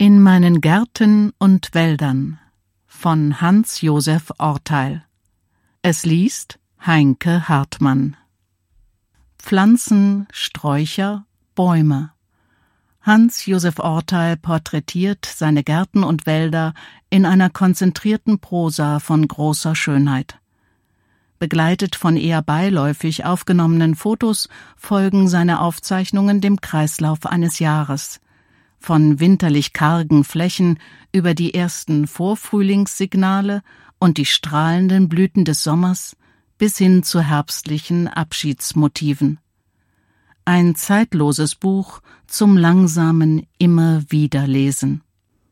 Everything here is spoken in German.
In meinen Gärten und Wäldern von Hans-Josef Orteil. Es liest Heinke Hartmann. Pflanzen, Sträucher, Bäume. Hans-Josef Orteil porträtiert seine Gärten und Wälder in einer konzentrierten Prosa von großer Schönheit. Begleitet von eher beiläufig aufgenommenen Fotos folgen seine Aufzeichnungen dem Kreislauf eines Jahres. Von winterlich kargen Flächen über die ersten Vorfrühlingssignale und die strahlenden Blüten des Sommers bis hin zu herbstlichen Abschiedsmotiven. Ein zeitloses Buch zum langsamen Immer-wieder-Lesen.